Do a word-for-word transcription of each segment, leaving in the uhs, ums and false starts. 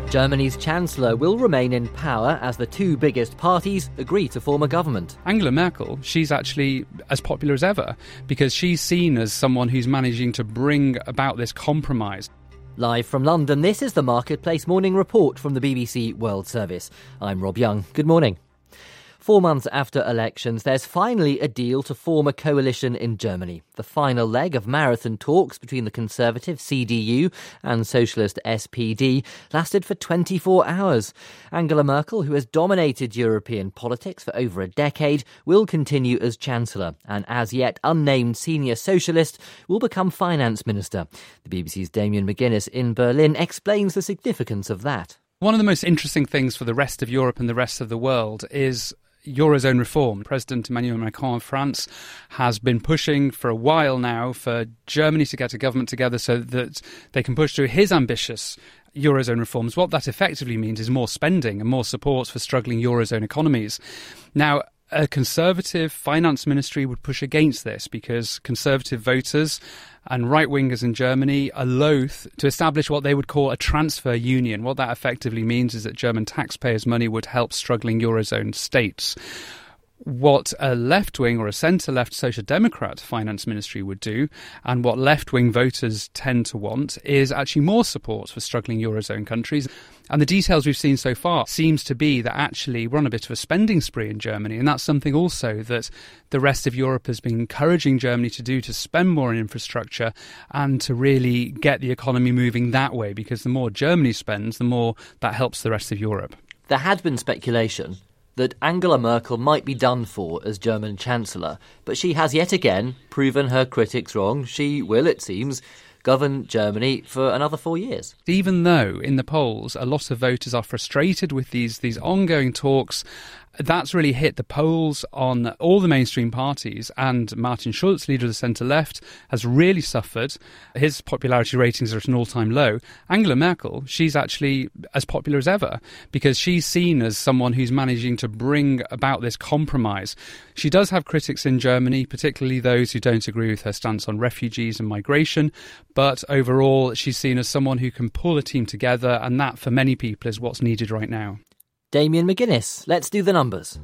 Germany's Chancellor will remain in power as the two biggest parties agree to form a government. Angela Merkel, she's actually as popular as ever because she's seen as someone who's managing to bring about this compromise. Live from London, this is the Marketplace Morning Report from the B B C World Service. I'm Rob Young. Good morning. Four months after elections, there's finally a deal to form a coalition in Germany. The final leg of marathon talks between the Conservative C D U and Socialist S P D lasted for twenty-four hours. Angela Merkel, who has dominated European politics for over a decade, will continue as Chancellor, and as yet unnamed senior socialist will become finance minister. The B B C's Damien McGuinness in Berlin explains the significance of that. One of the most interesting things for the rest of Europe and the rest of the world is Eurozone reform. President Emmanuel Macron of France has been pushing for a while now for Germany to get a government together so that they can push through his ambitious Eurozone reforms. What that effectively means is more spending and more support for struggling Eurozone economies. Now, a Conservative finance ministry would push against this because Conservative voters and right-wingers in Germany are loath to establish what they would call a transfer union. What that effectively means is that German taxpayers' money would help struggling Eurozone states. What a left-wing or a centre-left Social Democrat finance ministry would do, and what left-wing voters tend to want, is actually more support for struggling Eurozone countries. And the details we've seen so far seems to be that actually we're on a bit of a spending spree in Germany, and that's something also that the rest of Europe has been encouraging Germany to do, to spend more on infrastructure and to really get the economy moving that way, because the more Germany spends, the more that helps the rest of Europe. There had been speculation that Angela Merkel might be done for as German Chancellor, but she has yet again proven her critics wrong. She will, it seems, govern Germany for another four years. Even though in the polls a lot of voters are frustrated with these, these ongoing talks, that's really hit the polls on all the mainstream parties, and Martin Schulz, leader of the centre-left, has really suffered. His popularity ratings are at an all-time low. Angela Merkel, she's actually as popular as ever because she's seen as someone who's managing to bring about this compromise. She does have critics in Germany, particularly those who don't agree with her stance on refugees and migration, but overall she's seen as someone who can pull a team together, and that for many people is what's needed right now. Damien McGuinness, let's do the numbers.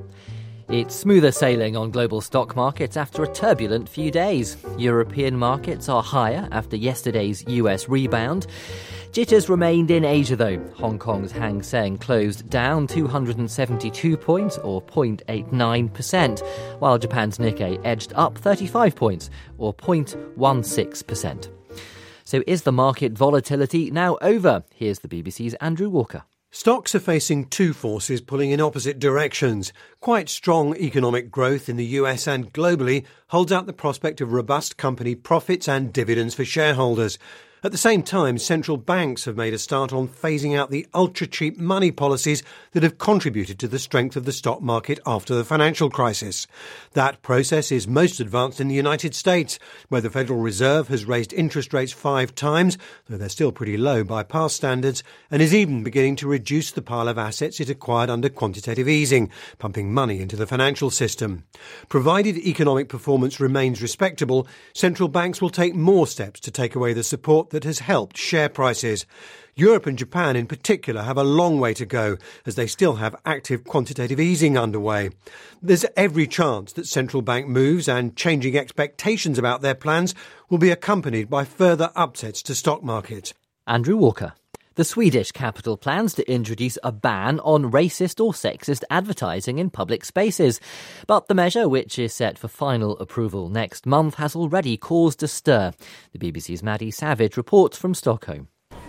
It's smoother sailing on global stock markets after a turbulent few days. European markets are higher after yesterday's U S rebound. Jitters remained in Asia though. Hong Kong's Hang Seng closed down two hundred seventy-two points or zero point eight nine percent, while Japan's Nikkei edged up thirty-five points or zero point one six percent. So is the market volatility now over? Here's the B B C's Andrew Walker. Stocks are facing two forces pulling in opposite directions. Quite strong economic growth in the U S and globally holds out the prospect of robust company profits and dividends for shareholders. At the same time, central banks have made a start on phasing out the ultra-cheap money policies that have contributed to the strength of the stock market after the financial crisis. That process is most advanced in the United States, where the Federal Reserve has raised interest rates five times, though they're still pretty low by past standards, and is even beginning to reduce the pile of assets it acquired under quantitative easing, pumping money into the financial system. Provided economic performance remains respectable, central banks will take more steps to take away the support that has helped share prices. Europe and Japan in particular have a long way to go as they still have active quantitative easing underway. There's every chance that central bank moves and changing expectations about their plans will be accompanied by further upsets to stock markets. Andrew Walker. The Swedish capital plans to introduce a ban on racist or sexist advertising in public spaces. But the measure, which is set for final approval next month, has already caused a stir. The B B C's Maddie Savage reports from Stockholm.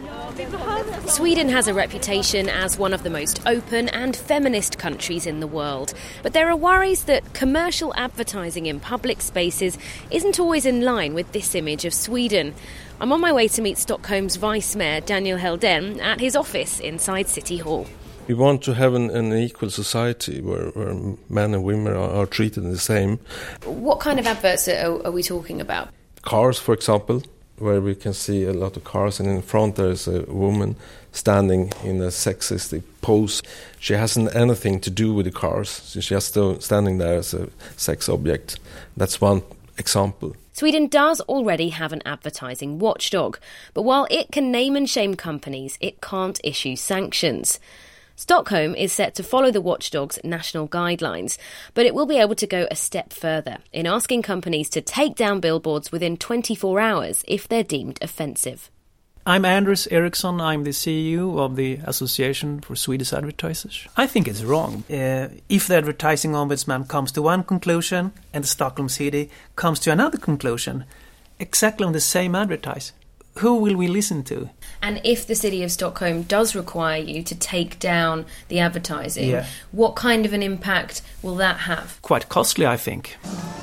Sweden has a reputation as one of the most open and feminist countries in the world. But there are worries that commercial advertising in public spaces isn't always in line with this image of Sweden. I'm on my way to meet Stockholm's Vice Mayor Daniel Helldén at his office inside City Hall. We want to have an, an equal society where, where men and women are, are treated the same. What kind of adverts are, are we talking about? Cars, for example, where we can see a lot of cars, and in front there is a woman standing in a sexistic pose. She hasn't anything to do with the cars, so she's just standing there as a sex object. That's one example. Sweden does already have an advertising watchdog, but while it can name and shame companies, it can't issue sanctions. Stockholm is set to follow the watchdog's national guidelines, but it will be able to go a step further in asking companies to take down billboards within twenty-four hours if they're deemed offensive. I'm Anders Eriksson. I'm the C E O of the Association for Swedish Advertisers. I think it's wrong. Uh, if the advertising ombudsman comes to one conclusion and the Stockholm City comes to another conclusion, exactly on the same advertise, who will we listen to? And if the City of Stockholm does require you to take down the advertising, yeah. what kind of an impact will that have? Quite costly, I think.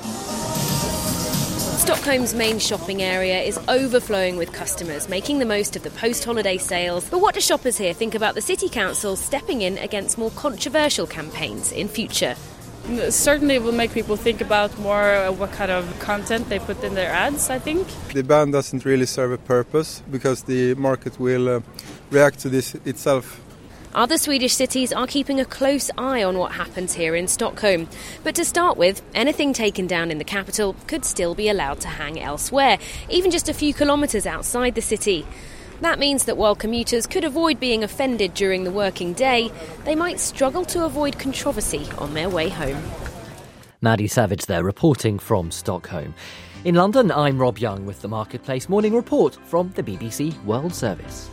Stockholm's main shopping area is overflowing with customers, making the most of the post-holiday sales. But what do shoppers here think about the City Council stepping in against more controversial campaigns in future? Certainly it will make people think about more what kind of content they put in their ads, I think. The ban doesn't really serve a purpose because the market will uh, react to this itself. Other Swedish cities are keeping a close eye on what happens here in Stockholm. But to start with, anything taken down in the capital could still be allowed to hang elsewhere, even just a few kilometres outside the city. That means that while commuters could avoid being offended during the working day, they might struggle to avoid controversy on their way home. Maddie Savage there, reporting from Stockholm. In London, I'm Rob Young with the Marketplace Morning Report from the B B C World Service.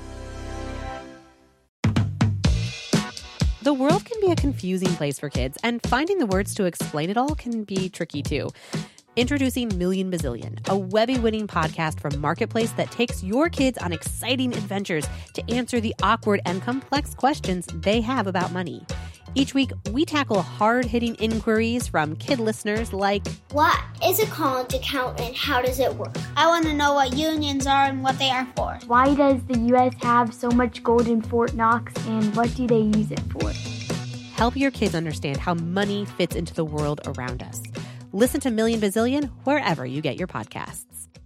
The world can be a confusing place for kids, and finding the words to explain it all can be tricky too. Introducing Million Bazillion, a Webby-winning podcast from Marketplace that takes your kids on exciting adventures to answer the awkward and complex questions they have about money. Each week, we tackle hard-hitting inquiries from kid listeners like, what is a college account and how does it work? I want to know what unions are and what they are for. Why does the U S have so much gold in Fort Knox and what do they use it for? Help your kids understand how money fits into the world around us. Listen to Million Bazillion wherever you get your podcasts.